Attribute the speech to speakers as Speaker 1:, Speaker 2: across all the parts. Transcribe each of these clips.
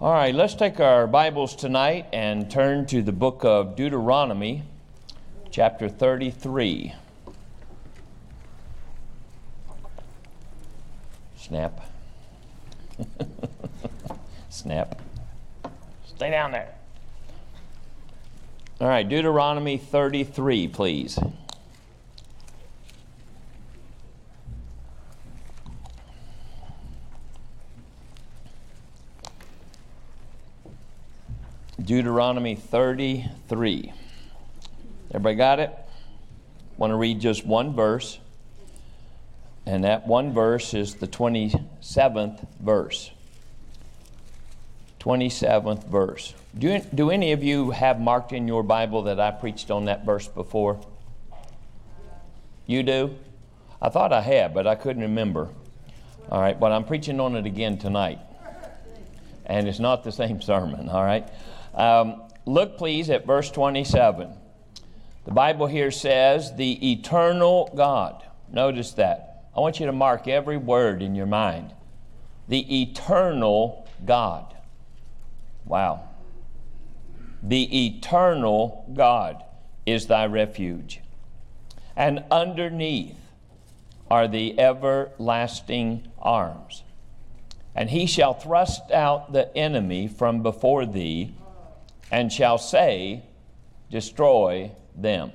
Speaker 1: All right, let's take our Bibles tonight and turn to the book of Deuteronomy, chapter 33. Snap. Snap. Stay down there. All right, Deuteronomy 33, please. Deuteronomy 33. Everybody got it? Want to read just one verse. And that one verse is the 27th verse. 27th verse. Do any of you have marked in your Bible that I preached on that verse before? You do? I thought I had, but I couldn't remember. All right, but I'm preaching on it again tonight. And it's not the same sermon, all right? Look, please, at verse 27. The Bible here says, the eternal God. Notice that. I want you to mark every word in your mind. The eternal God. Wow. The eternal God is thy refuge. And underneath are the everlasting arms. And he shall thrust out the enemy from before thee, and shall say, destroy them.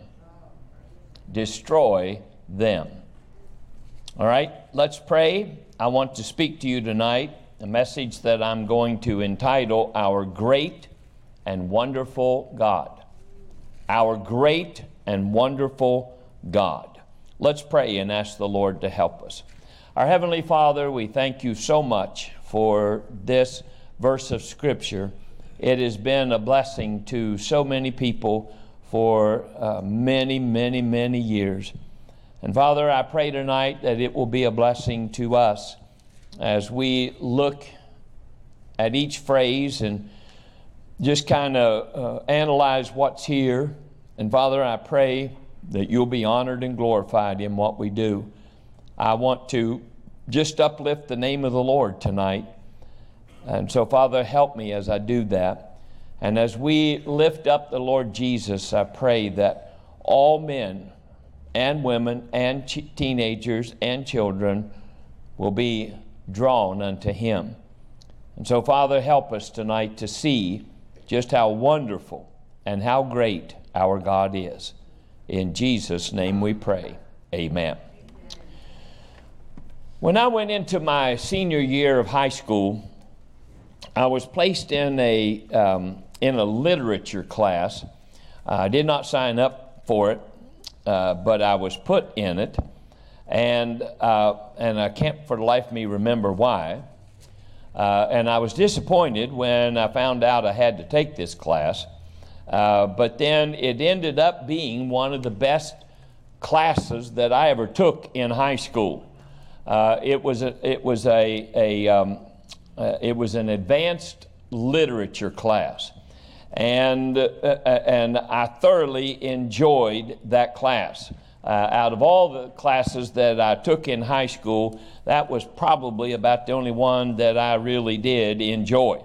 Speaker 1: Destroy them. All right, let's pray. I want to speak to you tonight a message that I'm going to entitle, Our Great and Wonderful God. Our Great and Wonderful God. Let's pray and ask the Lord to help us. Our Heavenly Father, we thank you so much for this verse of Scripture. It has been a blessing to so many people for many, many, many years. And Father, I pray tonight that it will be a blessing to us as we look at each phrase and just kind of analyze what's here. And Father, I pray that you'll be honored and glorified in what we do. I want to just uplift the name of the Lord tonight. And so, Father, help me as I do that. And as we lift up the Lord Jesus, I pray that all men and women and teenagers and children will be drawn unto him. And so, Father, help us tonight to see just how wonderful and how great our God is. In Jesus' name we pray. Amen. When I went into my senior year of high school, I was placed in a literature class. I did not sign up for it, but I was put in it, and I can't for the life of me remember why. And I was disappointed when I found out I had to take this class. But then it ended up being one of the best classes that I ever took in high school. It was an advanced literature class, and I thoroughly enjoyed that class. Out of all the classes that I took in high school, that was probably about the only one that I really did enjoy.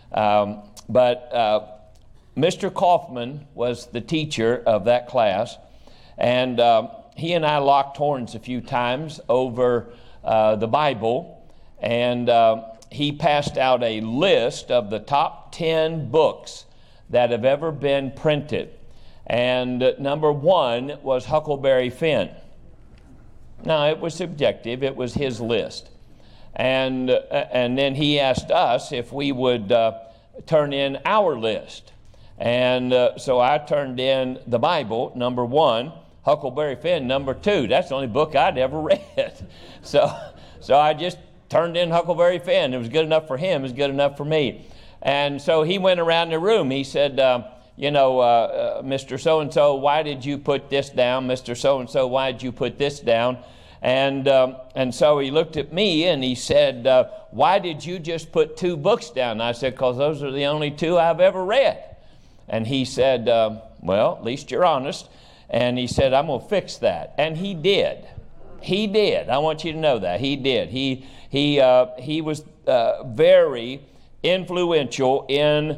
Speaker 1: But Mr. Kaufman was the teacher of that class, and he and I locked horns a few times over the Bible, and he passed out a list of the top 10 books that have ever been printed. And number one was Huckleberry Finn. Now, it was subjective. It was his list. And then he asked us if we would turn in our list. And so I turned in the Bible, number one, Huckleberry Finn, number two. That's the only book I'd ever read. So I just turned in Huckleberry Finn. It was good enough for him. It was good enough for me. And so he went around the room. He said, Mr. So-and-so, why did you put this down? Mr. So-and-so, why did you put this down? And so he looked at me and he said, why did you just put 2 books down? And I said, because those are the only 2 I've ever read. And he said, well, at least you're honest. And he said, I'm going to fix that. And he did. He did. I want you to know that. He did. He was very influential in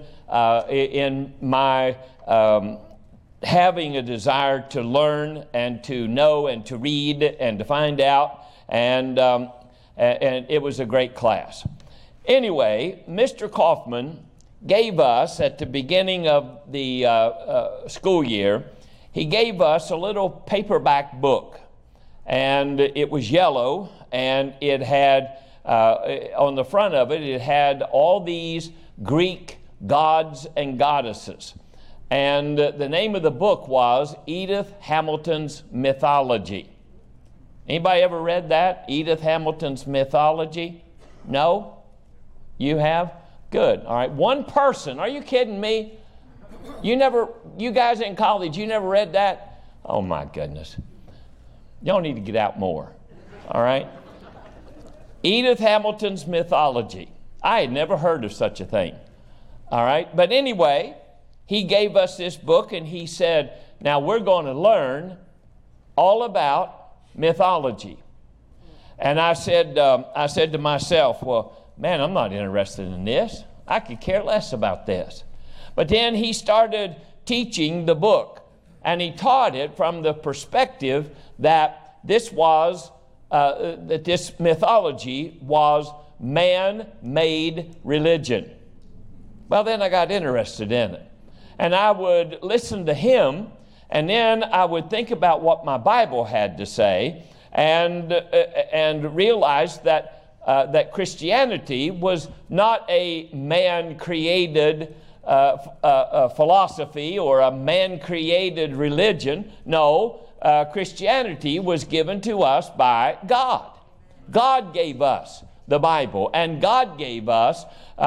Speaker 1: my having a desire to learn and to know and to read and to find out, and it was a great class. Anyway, Mr. Kaufman gave us, at the beginning of the school year, he gave us a little paperback book, and it was yellow, and it had, on the front of it, it had all these Greek gods and goddesses. And the name of the book was Edith Hamilton's Mythology. Anybody ever read that? Edith Hamilton's Mythology? No? You have? Good. All right. One person. Are you kidding me? You guys in college, you never read that? Oh my goodness. Y'all need to get out more. All right. Edith Hamilton's Mythology. I had never heard of such a thing. All right. But anyway, he gave us this book and he said, now we're going to learn all about mythology. And I said to myself, well, man, I'm not interested in this. I could care less about this. But then he started teaching the book, and he taught it from the perspective that this mythology was man-made religion. Well, then I got interested in it. And I would listen to him, and then I would think about what my Bible had to say, and realize that Christianity was not a man-created philosophy or a man-created religion. No, Christianity was given to us by God. God gave us the Bible, and God gave us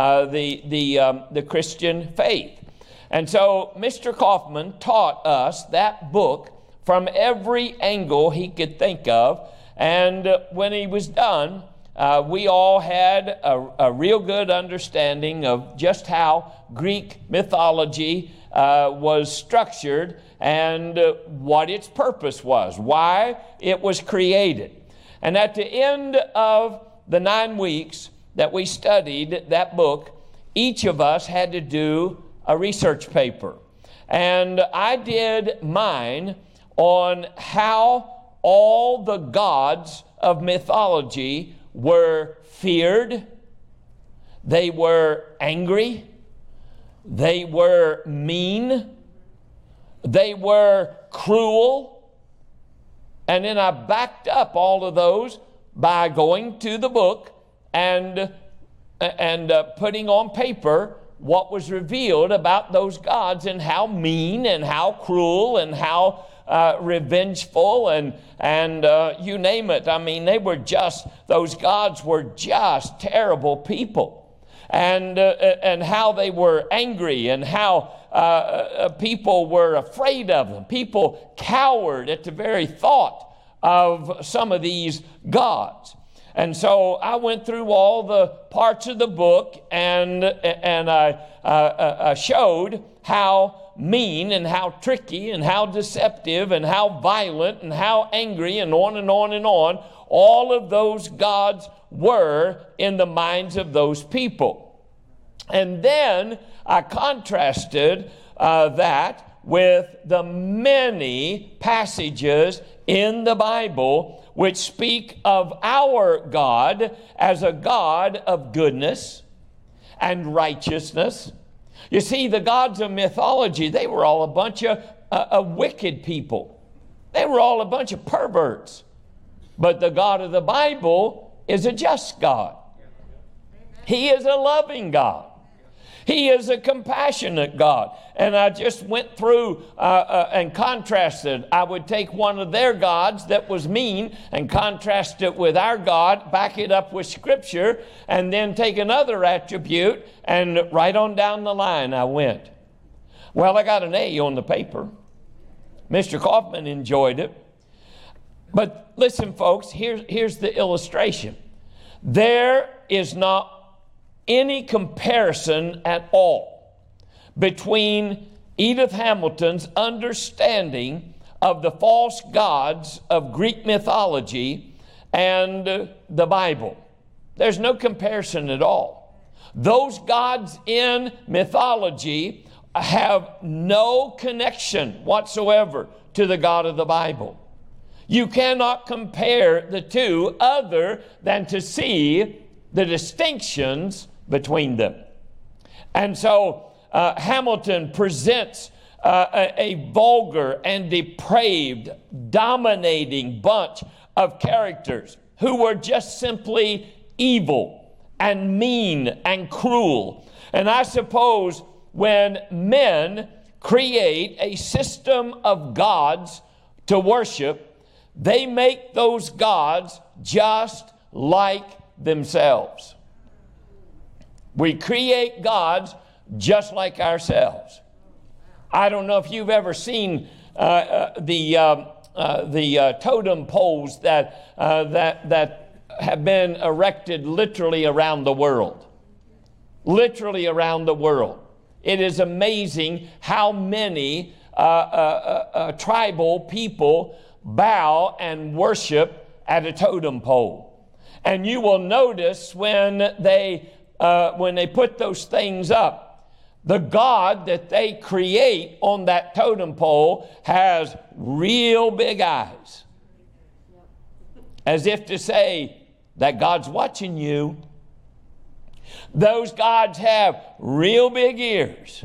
Speaker 1: the Christian faith. And so Mr. Kaufman taught us that book from every angle he could think of, and when he was done, we all had a real good understanding of just how Greek mythology was structured and what its purpose was, why it was created. And at the end of the 9 weeks that we studied that book, each of us had to do a research paper. And I did mine on how all the gods of mythology were feared, they were angry, they were mean, they were cruel. And then I backed up all of those by going to the book and putting on paper what was revealed about those gods and how mean and how cruel and how revengeful and you name it. I mean, those gods were just terrible people, and how they were angry and how people were afraid of them. People cowered at the very thought of some of these gods. And so I went through all the parts of the book, and I showed how mean and how tricky and how deceptive and how violent and how angry and on and on and on all of those gods were in the minds of those people. And then I contrasted that with the many passages in the Bible which speak of our God as a God of goodness and righteousness. You see, the gods of mythology, they were all a bunch of wicked people. They were all a bunch of perverts. But the God of the Bible is a just God. He is a loving God. He is a compassionate God. And I just went through and contrasted. I would take one of their gods that was mean and contrast it with our God, back it up with Scripture, and then take another attribute, and right on down the line I went. Well, I got an A on the paper. Mr. Kaufman enjoyed it. But listen, folks, here's the illustration. There is not any comparison at all between Edith Hamilton's understanding of the false gods of Greek mythology and the Bible. There's no comparison at all. Those gods in mythology have no connection whatsoever to the God of the Bible. You cannot compare the two other than to see the distinctions between them. And so Hamilton presents a vulgar and depraved, dominating bunch of characters who were just simply evil and mean and cruel. And I suppose when men create a system of gods to worship, they make those gods just like themselves. We create gods just like ourselves. I don't know if you've ever seen the totem poles that have been erected literally around the world. Literally around the world. It is amazing how many tribal people bow and worship at a totem pole. And you will notice when they put those things up, the God that they create on that totem pole has real big eyes. As if to say, that God's watching you. Those gods have real big ears.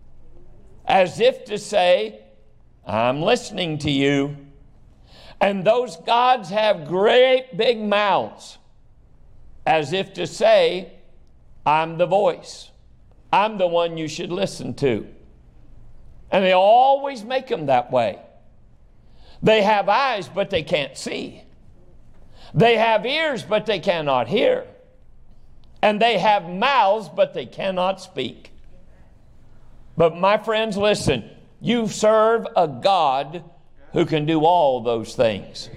Speaker 1: As if to say, I'm listening to you. And those gods have great big mouths. As if to say, I'm the voice. I'm the one you should listen to. And they always make them that way. They have eyes, but they can't see. They have ears, but they cannot hear. And they have mouths, but they cannot speak. But my friends, listen, you serve a God who can do all those things.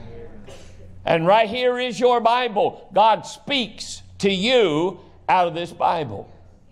Speaker 1: And right here is your Bible. God speaks to you out of this Bible.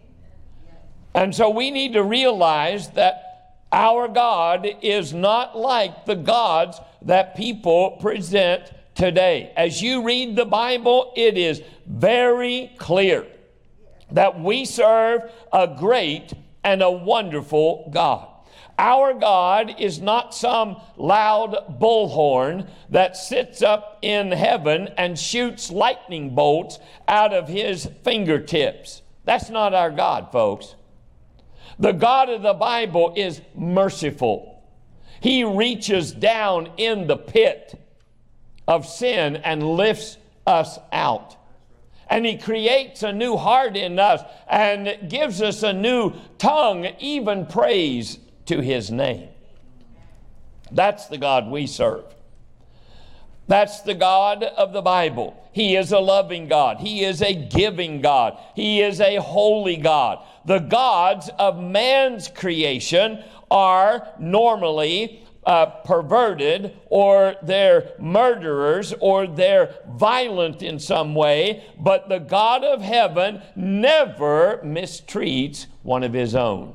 Speaker 1: And so we need to realize that our God is not like the gods that people present today. As you read the Bible, it is very clear that we serve a great and a wonderful God. Our God is not some loud bullhorn that sits up in heaven and shoots lightning bolts out of his fingertips. That's not our God, folks. The God of the Bible is merciful. He reaches down in the pit of sin and lifts us out. And he creates a new heart in us and gives us a new tongue, even praise to his name. That's the God we serve. That's the God of the Bible. He is a loving God. He is a giving God. He is a holy God. The gods of man's creation are normally perverted, or they're murderers, or they're violent in some way, but the God of heaven never mistreats one of his own.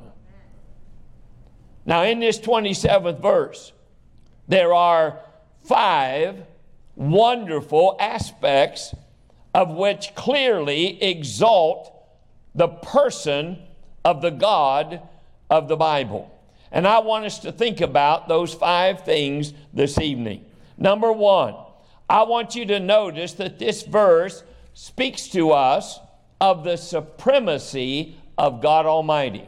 Speaker 1: Now, in this 27th verse, there are 5 wonderful aspects of which clearly exalt the person of the God of the Bible. And I want us to think about those 5 things this evening. Number 1, I want you to notice that this verse speaks to us of the supremacy of God Almighty.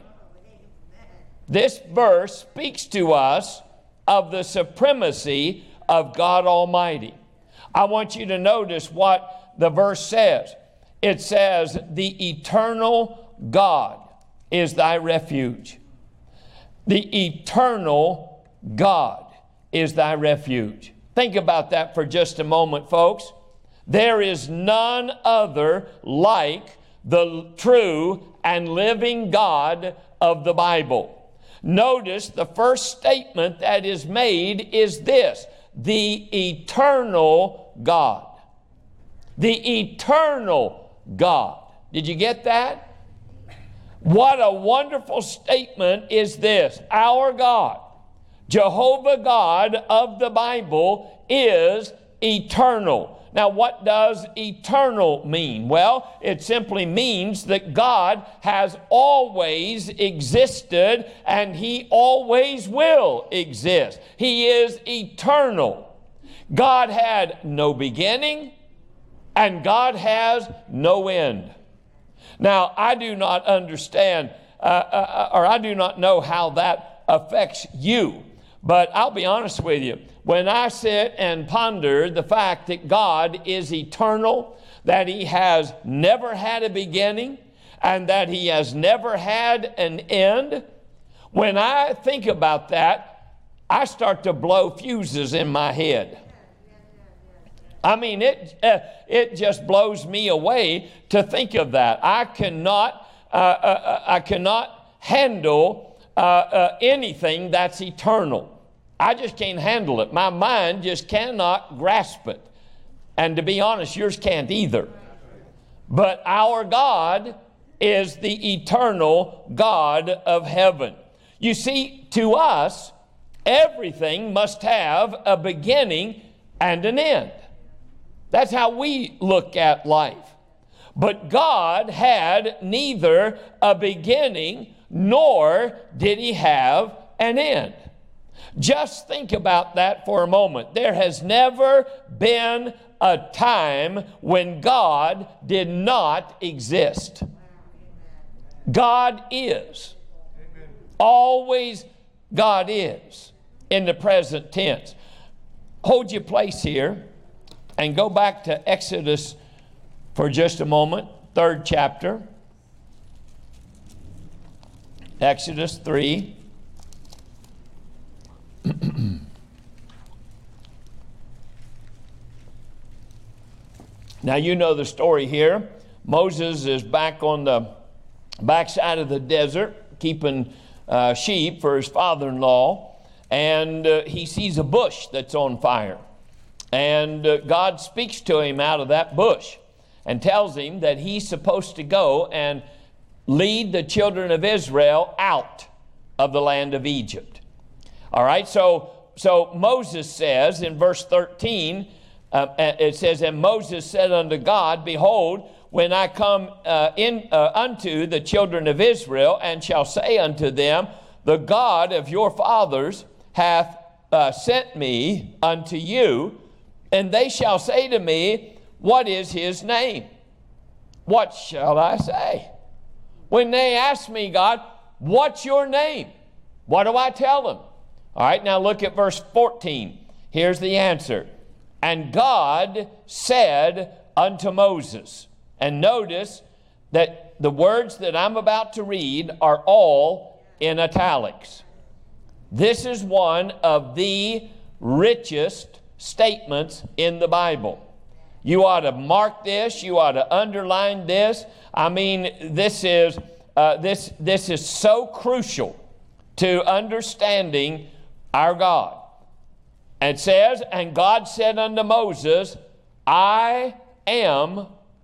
Speaker 1: This verse speaks to us of the supremacy of God Almighty. I want you to notice what the verse says. It says, the eternal God is thy refuge. The eternal God is thy refuge. Think about that for just a moment, folks. There is none other like the true and living God of the Bible. Notice the first statement that is made is this: the eternal God. The eternal God. Did you get that? What a wonderful statement is this. Our God, Jehovah God of the Bible, is eternal. Now, what does eternal mean? Well, it simply means that God has always existed and He always will exist. He is eternal. God had no beginning and God has no end. Now, I do not understand or I do not know how that affects you, but I'll be honest with you. When I sit and ponder the fact that God is eternal, that He has never had a beginning, and that He has never had an end, when I think about that, I start to blow fuses in my head. I mean, it just blows me away to think of that. I cannot handle anything that's eternal. I just can't handle it. My mind just cannot grasp it. And to be honest, yours can't either. But our God is the eternal God of heaven. You see, to us, everything must have a beginning and an end. That's how we look at life. But God had neither a beginning nor did He have an end. Just think about that for a moment. There has never been a time when God did not exist. God is. Always God is in the present tense. Hold your place here and go back to Exodus for just a moment, 3rd chapter. Exodus 3. Now you know the story here. Moses is back on the backside of the desert keeping sheep for his father-in-law, and he sees a bush that's on fire. And God speaks to him out of that bush and tells him that he's supposed to go and lead the children of Israel out of the land of Egypt. All right, so Moses says in verse 13, it says, "And Moses said unto God, Behold, when I come unto the children of Israel, and shall say unto them, The God of your fathers hath sent me unto you, and they shall say to me, What is his name? What shall I say? When they ask me, God, what's your name? What do I tell them? All right, now look at verse 14. Here's the answer. And God said unto Moses, and notice that the words that I'm about to read are all in italics. This is one of the richest statements in the Bible. You ought to mark this. You ought to underline this. I mean, this is so crucial to understanding our God. It says, and God said unto Moses, I am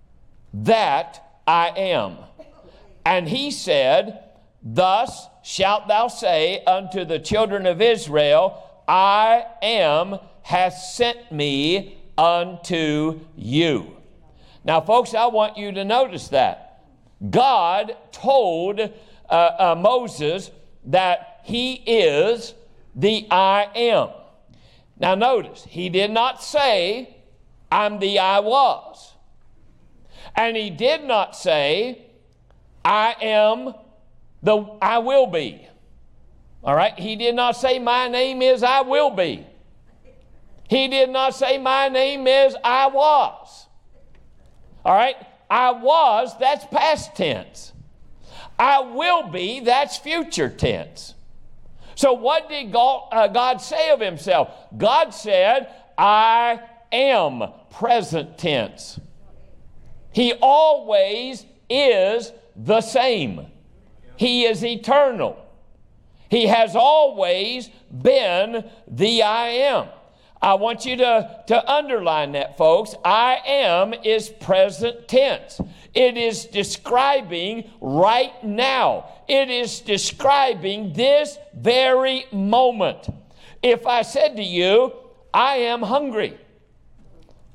Speaker 1: that I am. And he said, Thus shalt thou say unto the children of Israel, I am hath sent me unto you. Now, folks, I want you to notice that. God told Moses that he is the I am. Now, notice, he did not say, I'm the I was. And he did not say, I am the I will be. All right? He did not say, my name is I will be. He did not say, my name is I was. All right? I was, that's past tense. I will be, that's future tense. So what did God say of himself? God said, I am, present tense. He always is the same. He is eternal. He has always been the I am. I want you to underline that, folks. I am is present tense. It is describing right now. It is describing this very moment. If I said to you, I am hungry,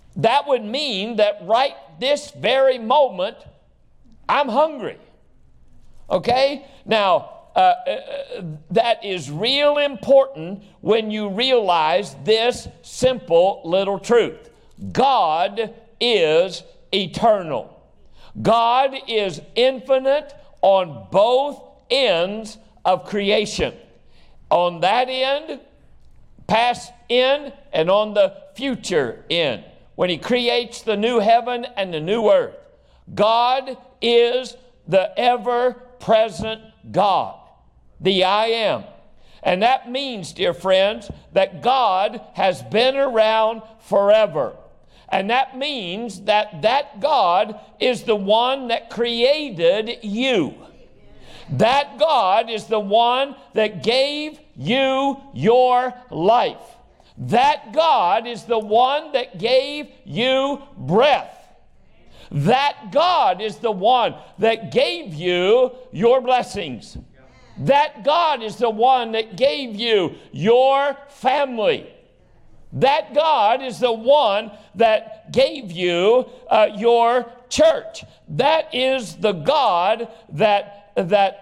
Speaker 1: that would mean that right this very moment, I'm hungry. Okay? Now, that is real important when you realize this simple little truth. God is eternal. God is infinite on both ends of creation. On that end, past end, and on the future end. When he creates the new heaven and the new earth, God is the ever-present God, the I am. And that means, dear friends, that God has been around forever. And that means that that God is the one that created you. That God is the one that gave you your life. That God is the one that gave you breath. That God is the one that gave you your blessings. That God is the one that gave you your family. That God is the one that gave you your church. That is the God that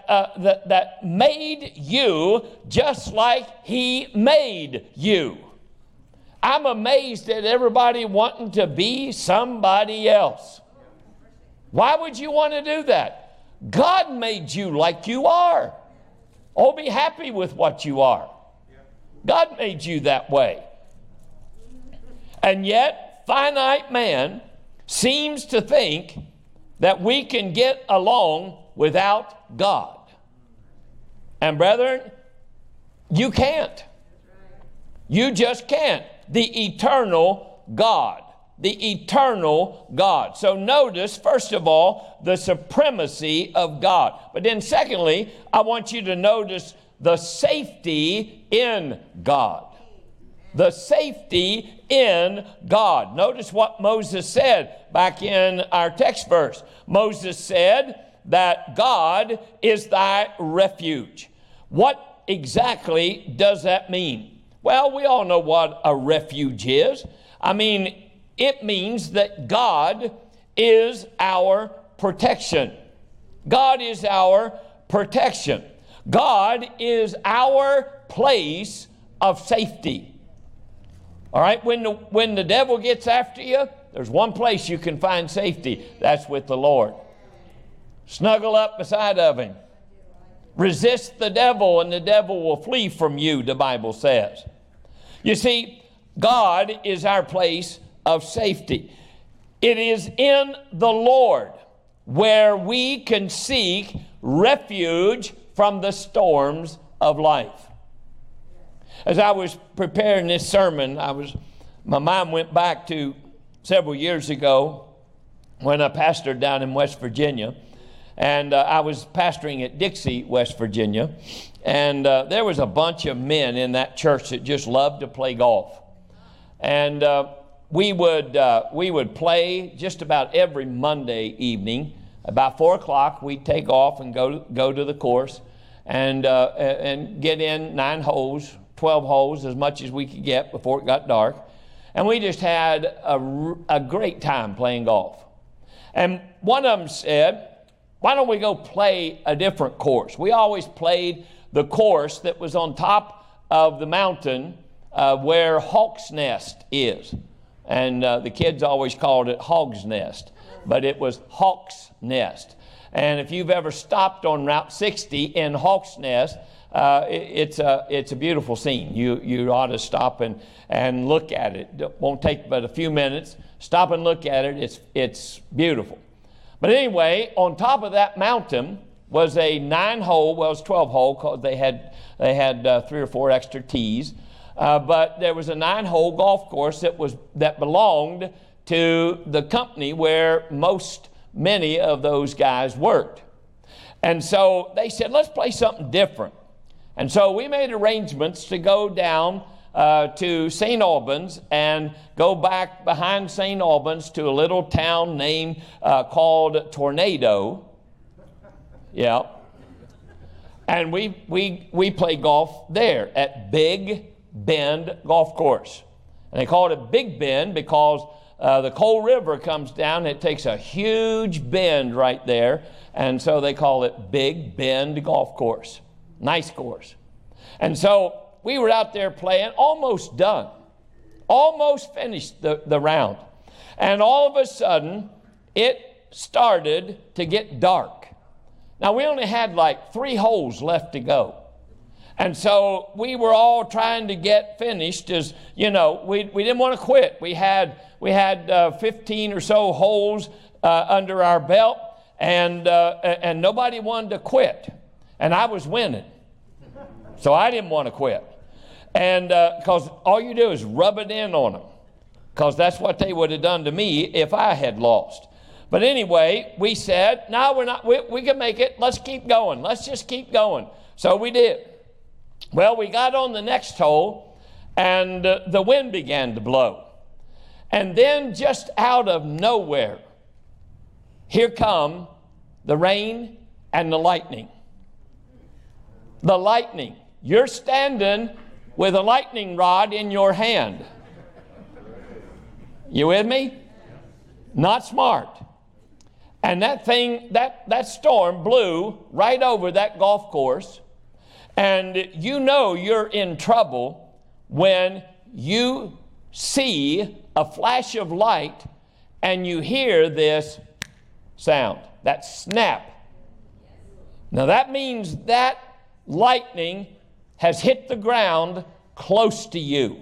Speaker 1: made you just like He made you. I'm amazed at everybody wanting to be somebody else. Why would you want to do that? God made you like you are. Oh, be happy with what you are. God made you that way. And yet, finite man seems to think that we can get along without God. And brethren, you can't. You just can't. The eternal God. The eternal God. So notice, first of all, the supremacy of God. But then secondly, I want you to notice the safety in God. The safety in God. Notice what Moses said back in our text verse. Moses said that God is thy refuge. What exactly does that mean? Well, we all know what a refuge is. I mean, it means that God is our protection. God is our protection. God is our place of safety. All right, when the devil gets after you, there's one place you can find safety. That's with the Lord. Snuggle up beside of Him. Resist the devil, and the devil will flee from you, the Bible says. You see, God is our place of safety. It is in the Lord where we can seek refuge from the storms of life. As I was preparing this sermon, my mind went back to several years ago when I pastored down in West Virginia. And I was pastoring at Dixie, West Virginia. And there was a bunch of men in that church that just loved to play golf. And we would play just about every Monday evening. About 4 o'clock, we'd take off and go to the course and get in 9 holes, 12 holes, as much as we could get before it got dark. And we just had a great time playing golf. And one of them said, why don't we go play a different course? We always played the course that was on top of the mountain where Hawk's Nest is. And the kids always called it Hog's Nest, but it was Hawk's Nest. And if you've ever stopped on Route 60 in Hawk's Nest, it's a beautiful scene. You ought to stop and look at it. It won't take but a few minutes. Stop and look at it. It's beautiful. But anyway, on top of that mountain was a 9-hole, well, it was 12-hole, because they had 3 or 4 extra tees. But there was a 9-hole golf course that belonged to the company where many of those guys worked. And so they said, let's play something different. And so we made arrangements to go down to St. Albans and go back behind St. Albans to a little town named called Tornado. Yeah. And we played golf there at Big Bend Golf Course. And they called it Big Bend because the Coal River comes down. It takes a huge bend right there, and so they call it Big Bend Golf Course. Nice course. And so we were out there playing, almost done, almost finished the round. And all of a sudden, it started to get dark. Now, we only had like 3 holes left to go. And so we were all trying to get finished as, you know, we didn't want to quit. We had 15 or so holes under our belt, and nobody wanted to quit. And I was winning. So I didn't want to quit. And because all you do is rub it in on them, because that's what they would have done to me if I had lost. But anyway, we said, no, we're not. We can make it. Let's keep going. Let's just keep going. So we did. Well, we got on the next hole, and the wind began to blow. And then just out of nowhere, here come the rain and the lightning. The lightning. You're standing with a lightning rod in your hand. You with me? Not smart. And that thing, that storm blew right over that golf course. And you know you're in trouble when you see a flash of light and you hear this sound, that snap. Now that means that lightning has hit the ground close to you.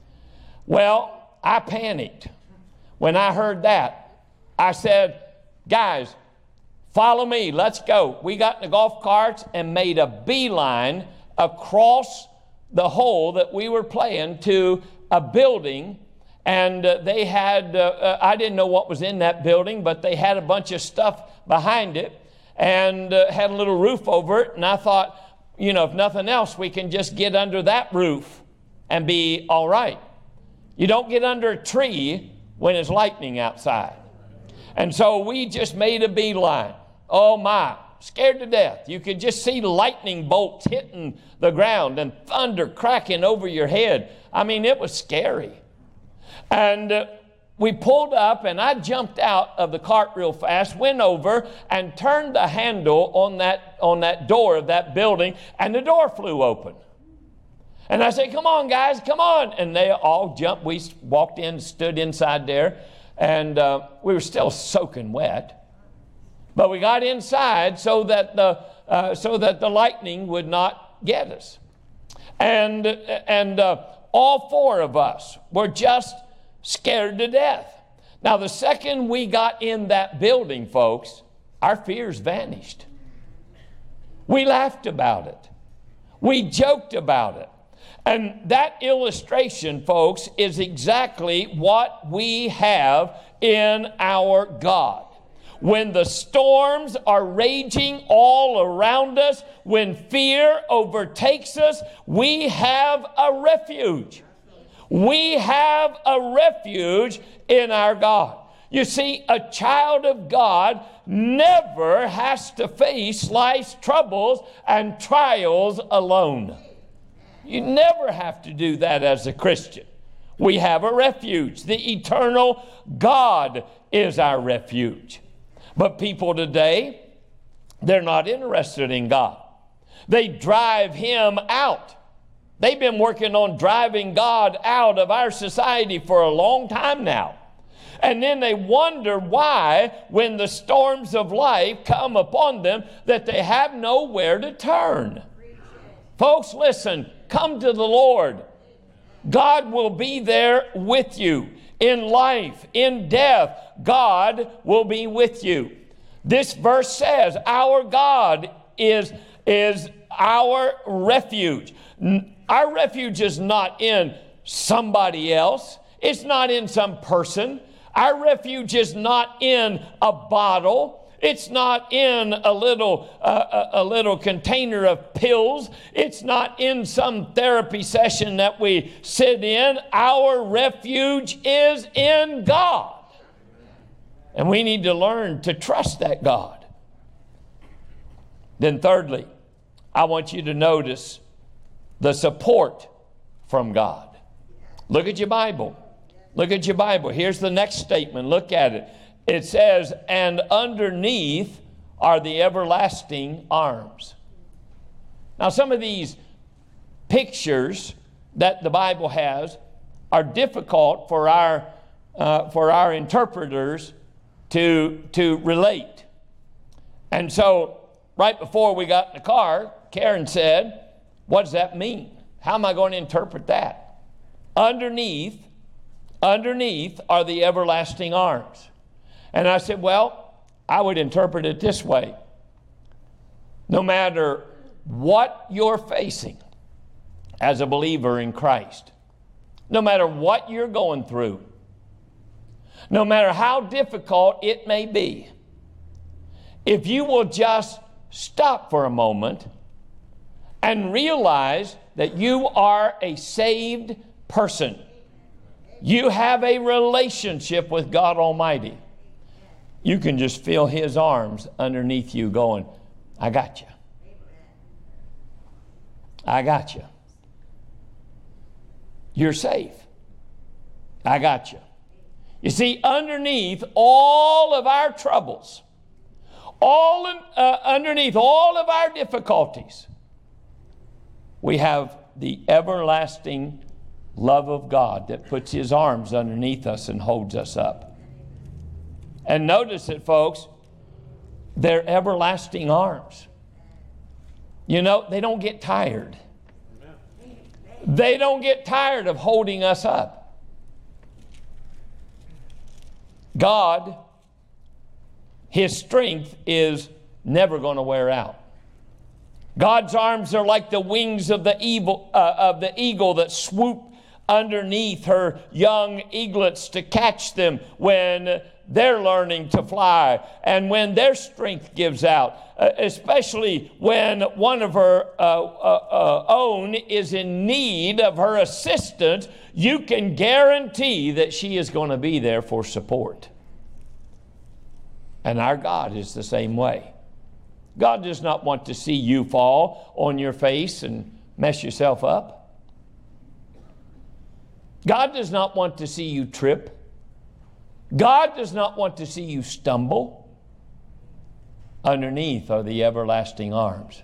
Speaker 1: Well, I panicked. When I heard that, I said, guys, follow me, let's go. We got in the golf carts and made a beeline across the hole that we were playing to a building. And they had, I didn't know what was in that building, but they had a bunch of stuff behind it and had a little roof over it. And I thought, you know, if nothing else, we can just get under that roof and be all right. You don't get under a tree when it's lightning outside. And so we just made a beeline. Oh my, scared to death. You could just see lightning bolts hitting the ground and thunder cracking over your head. I mean, it was scary. And we pulled up, and I jumped out of the cart real fast, went over and turned the handle on that door of that building, and the door flew open. And I said, come on, guys, come on. And they all jumped. We walked in, stood inside there, and we were still soaking wet. But we got inside so that the lightning would not get us. And all 4 of us were just scared to death. Now, the second we got in that building, folks, our fears vanished. We laughed about it. We joked about it. And that illustration, folks, is exactly what we have in our God. When the storms are raging all around us, when fear overtakes us, we have a refuge. We have a refuge in our God. You see, a child of God never has to face life's troubles and trials alone. You never have to do that as a Christian. We have a refuge. The eternal God is our refuge. But people today, they're not interested in God. They drive Him out. They've been working on driving God out of our society for a long time now. And then they wonder why, when the storms of life come upon them, that they have nowhere to turn. Folks, listen, come to the Lord. God will be there with you. In life, in death, God will be with you. This verse says our God is our refuge. Our refuge is not in somebody else. It's not in some person. Our refuge is not in a bottle. It's not in a little container of pills. It's not in some therapy session that we sit in. Our refuge is in God. And we need to learn to trust that God. Then thirdly, I want you to notice the support from God. Look at your Bible. Look at your Bible. Here's the next statement. Look at it. It says, and underneath are the everlasting arms. Now, some of these pictures that the Bible has are difficult for our interpreters to relate. And so, right before we got in the car, Karen said, what does that mean? How am I going to interpret that? Underneath are the everlasting arms. And I said, well, I would interpret it this way. No matter what you're facing as a believer in Christ, no matter what you're going through, no matter how difficult it may be, if you will just stop for a moment and realize that you are a saved person, you have a relationship with God Almighty, you can just feel His arms underneath you going, I got you. I got you. You're safe. I got you. You see, underneath all of our troubles, underneath all of our difficulties, we have the everlasting love of God that puts His arms underneath us and holds us up. And notice it, folks, they're everlasting arms. You know, they don't get tired. They don't get tired of holding us up. God, His strength is never going to wear out. God's arms are like the wings of the eagle that swoop underneath her young eaglets to catch them when they're learning to fly and when their strength gives out, especially when one of her own is in need of her assistance. You can guarantee that she is going to be there for support. And our God is the same way. God does not want to see you fall on your face and mess yourself up. God does not want to see you trip. God does not want to see you stumble. Underneath are the everlasting arms.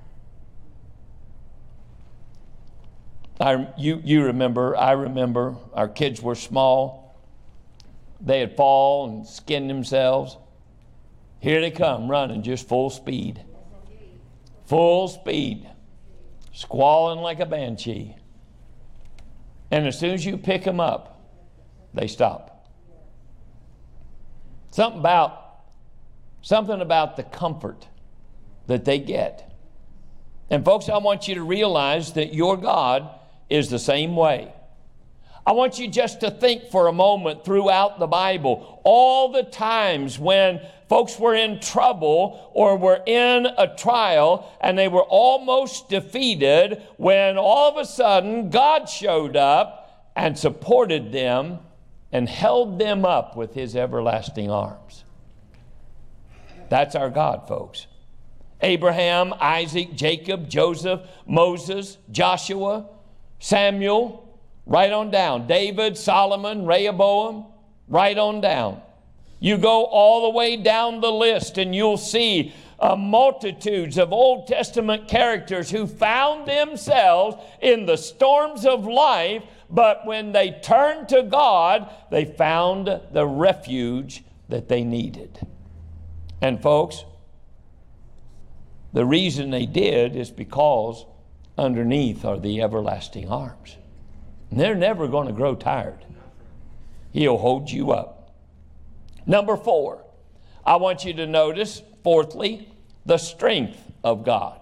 Speaker 1: I remember our kids were small. They'd fall and skin themselves. Here they come running just full speed. Full speed. Squalling like a banshee. And as soon as you pick them up, they stop. Something about the comfort that they get. And folks, I want you to realize that your God is the same way. I want you just to think for a moment throughout the Bible, all the times when folks were in trouble or were in a trial and they were almost defeated, when all of a sudden God showed up and supported them and held them up with His everlasting arms. That's our God, folks. Abraham, Isaac, Jacob, Joseph, Moses, Joshua, Samuel, right on down. David, Solomon, Rehoboam, right on down. You go all the way down the list and you'll see multitudes of Old Testament characters who found themselves in the storms of life, but when they turned to God, they found the refuge that they needed. And folks, the reason they did is because underneath are the everlasting arms. And they're never going to grow tired. He'll hold you up. Number 4, I want you to notice, fourthly, the strength of God.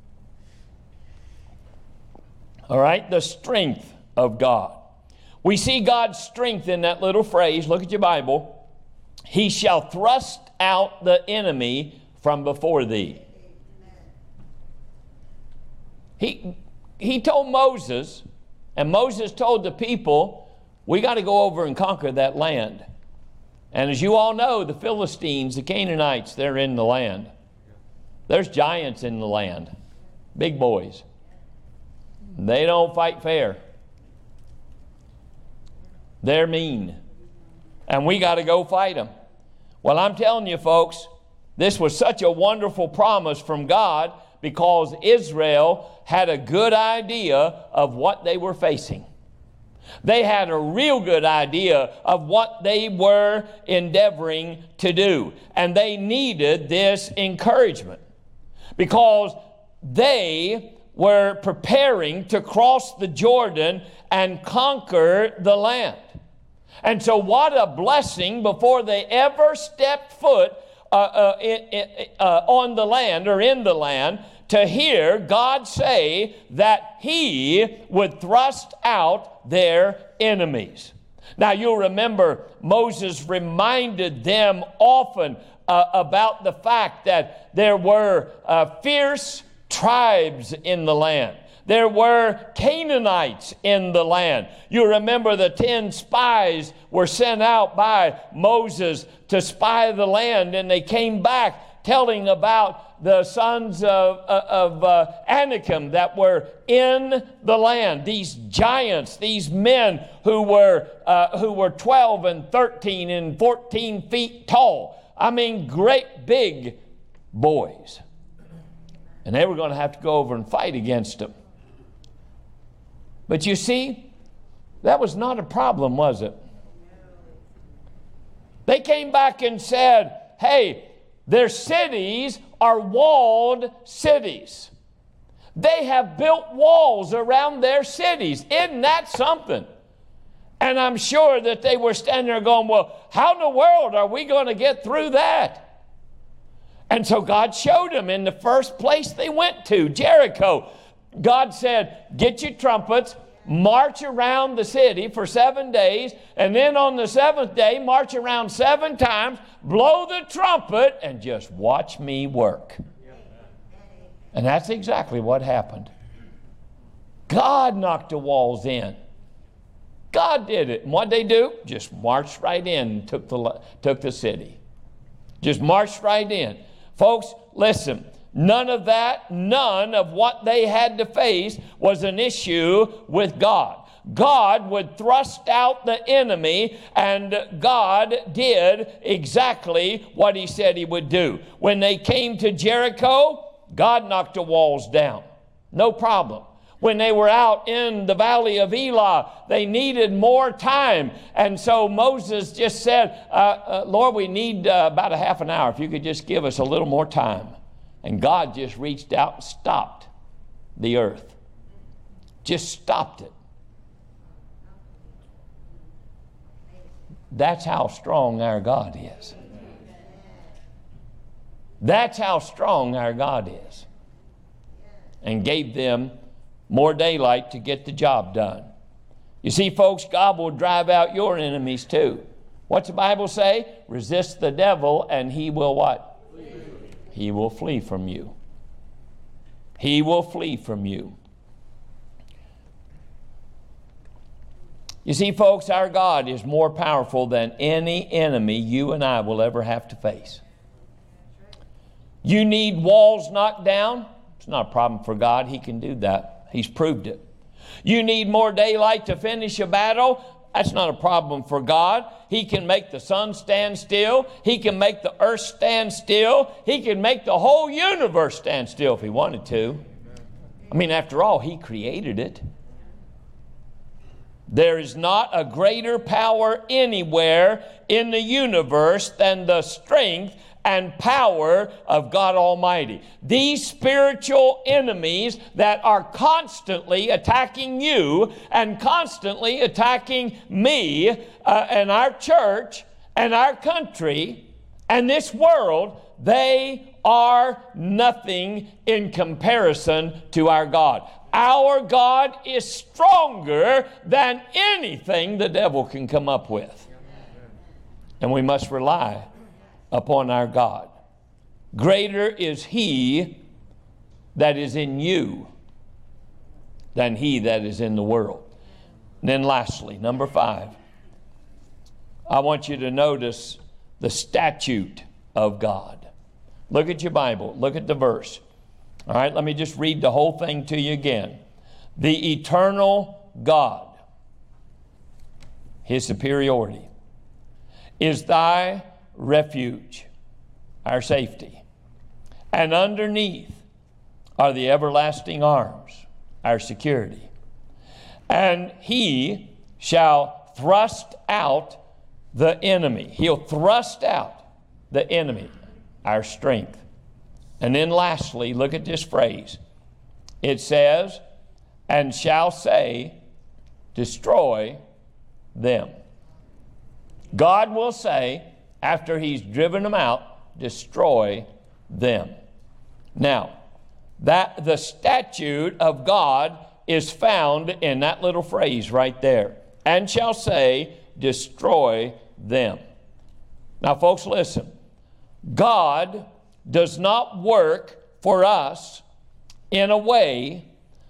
Speaker 1: All right, the strength of God. We see God's strength in that little phrase. Look at your Bible. He shall thrust out the enemy from before thee. He told Moses, and Moses told the people, we got to go over and conquer that land. And as you all know, the Philistines, the Canaanites, they're in the land. There's giants in the land, big boys. They don't fight fair. They're mean. And we got to go fight them. Well, I'm telling you, folks, this was such a wonderful promise from God because Israel had a good idea of what they were facing. They had a real good idea of what they were endeavoring to do. And they needed this encouragement because they were preparing to cross the Jordan and conquer the land. And so what a blessing before they ever stepped foot on the land or in the land to hear God say that He would thrust out their enemies. Now you'll remember Moses reminded them often about the fact that there were fierce tribes in the land. There were Canaanites in the land. You remember the 10 spies were sent out by Moses to spy the land, and they came back telling about the sons of Anakim that were in the land. These giants, these men who were 12 and 13 and 14 feet tall. I mean, great big boys. And they were going to have to go over and fight against them. But you see, that was not a problem, was it? They came back and said, hey, their cities are walled cities. They have built walls around their cities. Isn't that something? And I'm sure that they were standing there going, well, how in the world are we going to get through that? And so God showed them in the first place they went to, Jericho. God said, get your trumpets, march around the city for 7 days, and then on the 7th day, march around 7 times, blow the trumpet, and just watch me work. And that's exactly what happened. God knocked the walls in. God did it. And what'd they do? Just marched right in and took the city. Just marched right in. Folks, listen. None of what they had to face was an issue with God. God would thrust out the enemy, and God did exactly what He said He would do. When they came to Jericho, God knocked the walls down. No problem. When they were out in the valley of Elah, they needed more time. And so Moses just said, Lord, we need about a half an hour. If you could just give us a little more time. And God just reached out and stopped the earth. Just stopped it. That's how strong our God is. That's how strong our God is. And gave them more daylight to get the job done. You see, folks, God will drive out your enemies too. What's the Bible say? Resist the devil and he will what? He will flee from you. He will flee from you. You see, folks, our God is more powerful than any enemy you and I will ever have to face. You need walls knocked down? It's not a problem for God. He can do that. He's proved it. You need more daylight to finish a battle? That's not a problem for God. He can make the sun stand still. He can make the earth stand still. He can make the whole universe stand still if He wanted to. I mean, after all, He created it. There is not a greater power anywhere in the universe than the strength and power of God Almighty. These spiritual enemies that are constantly attacking you and constantly attacking me and our church and our country and this world, they are nothing in comparison to our God. Our God is stronger than anything the devil can come up with. And we must rely upon our God. Greater is He that is in you than he that is in the world. And then lastly, number 5, I want you to notice the statute of God. Look at your Bible. Look at the verse. All right, let me just read the whole thing to you again. The eternal God. his superiority, is thy refuge, our safety. And underneath are the everlasting arms, our security. And he shall thrust out the enemy. He'll thrust out the enemy, our strength. And then lastly, look at this phrase. It says, and shall say, destroy them. God will say, after he's driven them out, destroy them. Now, that the statute of God is found in that little phrase right there. And shall say, destroy them. Now, folks, listen. God does not work for us in a way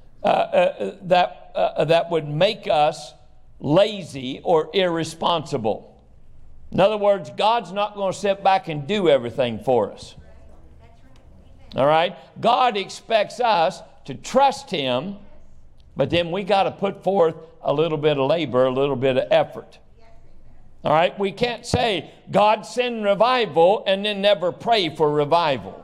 Speaker 1: that would make us lazy or irresponsible. In other words, God's not going to sit back and do everything for us. All right? God expects us to trust him, but then we got to put forth a little bit of labor, a little bit of effort. All right? We can't say, God send revival, and then never pray for revival.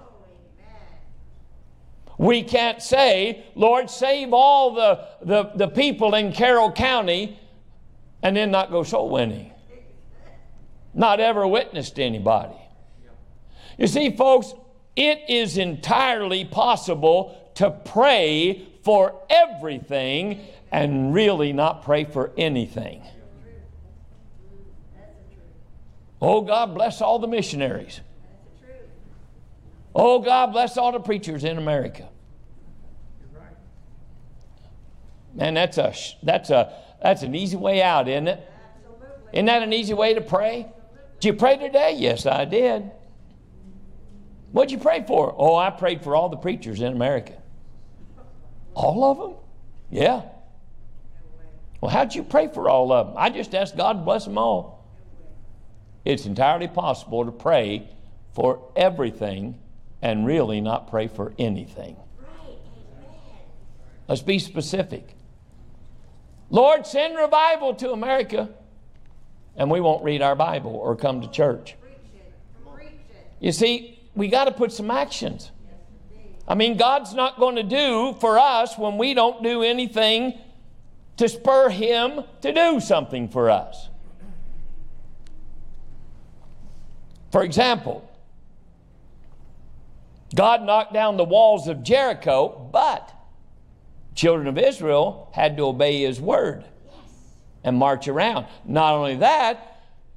Speaker 1: We can't say, Lord, save all the people in Carroll County, and then not go soul winning. Not ever witnessed anybody. You see, folks, it is entirely possible to pray for everything and really not pray for anything. Oh, God bless all the missionaries. Oh, God bless all the preachers in America. Man, that's an easy way out, isn't it? Isn't that an easy way to pray? Did you pray today? Yes, I did. What did you pray for? Oh, I prayed for all the preachers in America. All of them? Yeah. Well, how'd you pray for all of them? I just asked God to bless them all. It's entirely possible to pray for everything and really not pray for anything. Let's be specific. Lord, send revival to America. And we won't read our Bible or come to church. You see, we got to put some actions. I mean, God's not going to do for us when we don't do anything to spur him to do something for us. For example, God knocked down the walls of Jericho, but children of Israel had to obey his word and march around. Not only that,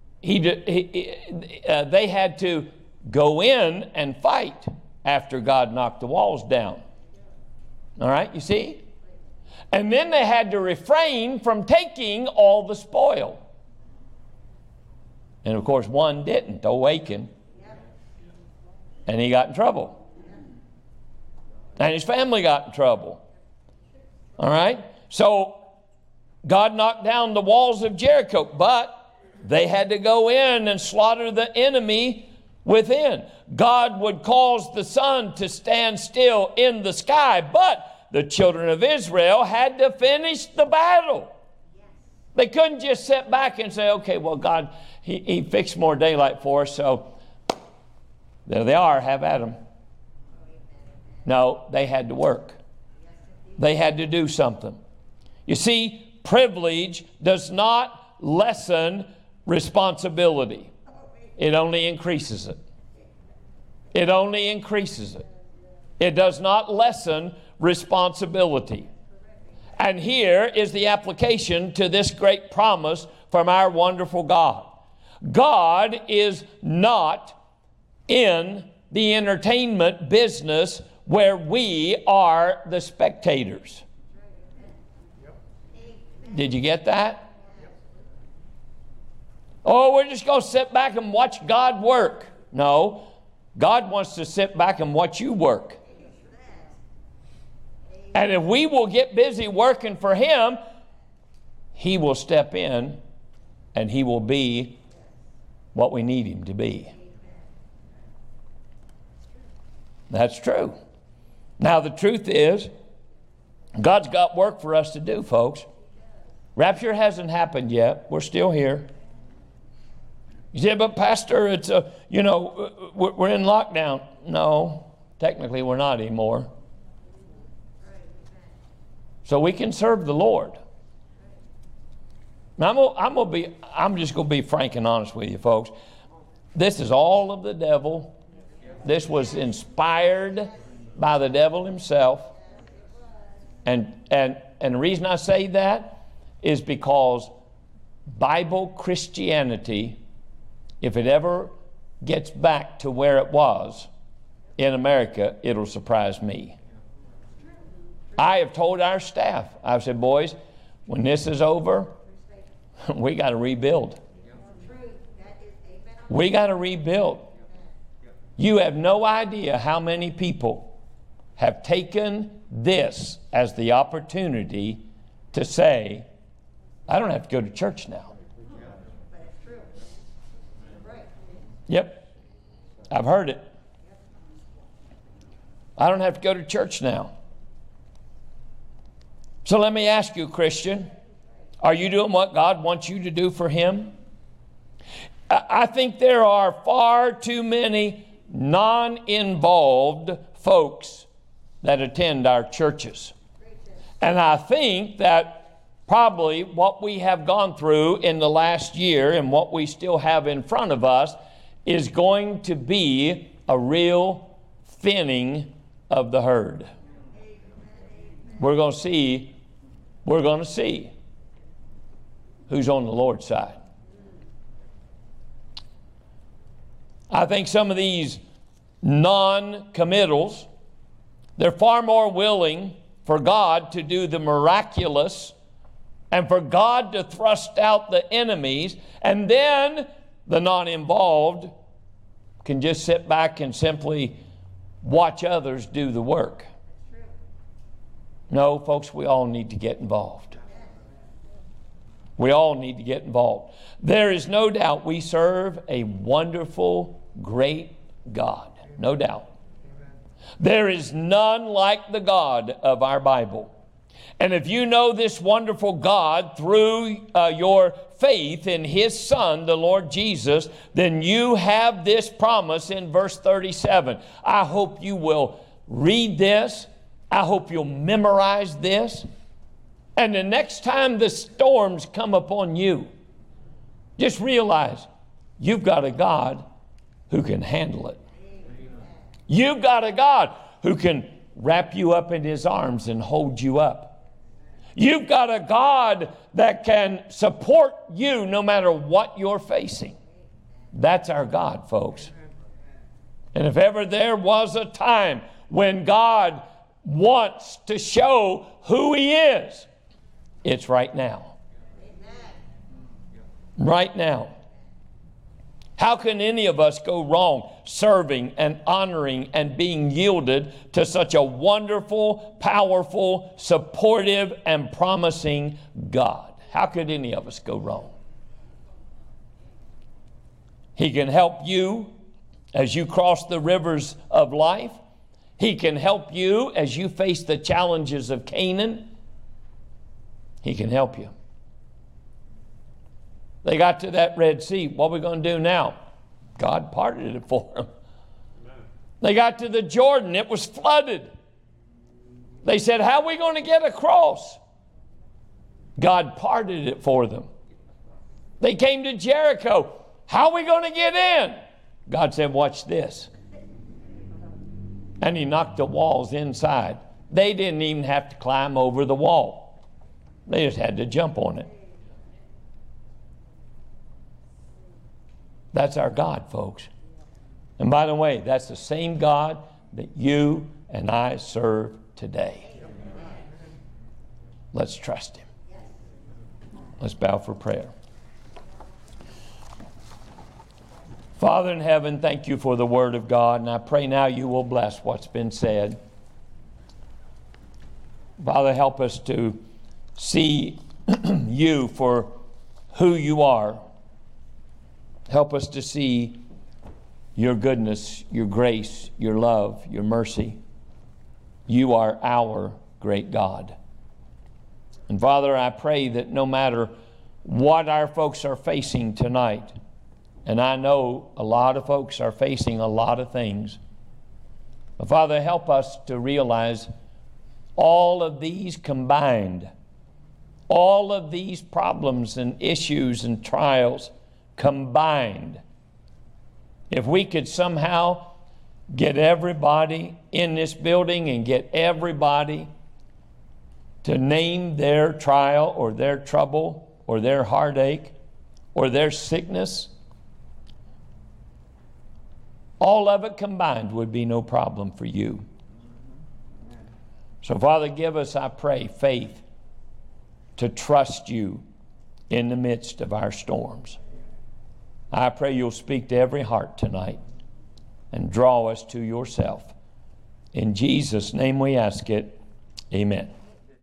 Speaker 1: they had to go in and fight after God knocked the walls down. All right, you see? And then they had to refrain from taking all the spoil. And of course, one didn't, Achan. And he got in trouble. And his family got in trouble. All right? So, God knocked down the walls of Jericho, but they had to go in and slaughter the enemy within. God would cause the sun to stand still in the sky, but the children of Israel had to finish the battle. They couldn't just sit back and say, okay, well, God, he fixed more daylight for us, so there they are, have at them. No, they had to work. They had to do something. You see, privilege does not lessen responsibility. It only increases it. It only increases it. It does not lessen responsibility. And here is the application to this great promise from our wonderful God. God is not in the entertainment business where we are the spectators. Did you get that? Oh, we're just going to sit back and watch God work. No, God wants to sit back and watch you work. And if we will get busy working for him, he will step in and he will be what we need him to be. That's true. Now, the truth is, God's got work for us to do, folks. Rapture hasn't happened yet. We're still here. You say, but Pastor, it's we're in lockdown. No, technically we're not anymore. So we can serve the Lord. Now, I'm just going to be frank and honest with you, folks. This is all of the devil. This was inspired by the devil himself. And the reason I say that is because Bible Christianity, if it ever gets back to where it was in America, it'll surprise me. I have told our staff, I've said, boys, when this is over, we got to rebuild. We got to rebuild. You have no idea how many people have taken this as the opportunity to say, I don't have to go to church now. Yep, I've heard it. I don't have to go to church now. So let me ask you, Christian, are you doing what God wants you to do for Him? I think there are far too many non-involved folks that attend our churches. And I think that probably what we have gone through in the last year and what we still have in front of us is going to be a real thinning of the herd. We're going to see who's on the Lord's side. I think some of these non-committals, they're far more willing for God to do the miraculous and for God to thrust out the enemies, and then the non-involved can just sit back and simply watch others do the work. No, folks, we all need to get involved. We all need to get involved. There is no doubt we serve a wonderful, great God. No doubt. There is none like the God of our Bible. And if you know this wonderful God through your faith in His Son, the Lord Jesus, then you have this promise in verse 37. I hope you will read this. I hope you'll memorize this. And the next time the storms come upon you, just realize you've got a God who can handle it. You've got a God who can wrap you up in His arms and hold you up. You've got a God that can support you no matter what you're facing. That's our God, folks. And if ever there was a time when God wants to show who He is, it's right now. Right now. How can any of us go wrong serving and honoring and being yielded to such a wonderful, powerful, supportive, and promising God? How could any of us go wrong? He can help you as you cross the rivers of life. He can help you as you face the challenges of Canaan. He can help you. They got to that Red Sea. What are we going to do now? God parted it for them. They got to the Jordan. It was flooded. They said, how are we going to get across? God parted it for them. They came to Jericho. How are we going to get in? God said, watch this. And He knocked the walls inside. They didn't even have to climb over the wall. They just had to jump on it. That's our God, folks. And by the way, that's the same God that you and I serve today. Let's trust Him. Let's bow for prayer. Father in heaven, thank You for the Word of God, and I pray now You will bless what's been said. Father, help us to see You for who You are. Help us to see Your goodness, Your grace, Your love, Your mercy. You are our great God. And Father, I pray that no matter what our folks are facing tonight, and I know a lot of folks are facing a lot of things, but Father, help us to realize all of these combined, all of these problems and issues and trials combined, if we could somehow get everybody in this building and get everybody to name their trial or their trouble or their heartache or their sickness, all of it combined would be no problem for you. So, Father, give us, I pray, faith to trust you in the midst of our storms. I pray you'll speak to every heart tonight and draw us to yourself. In Jesus' name we ask it. Amen.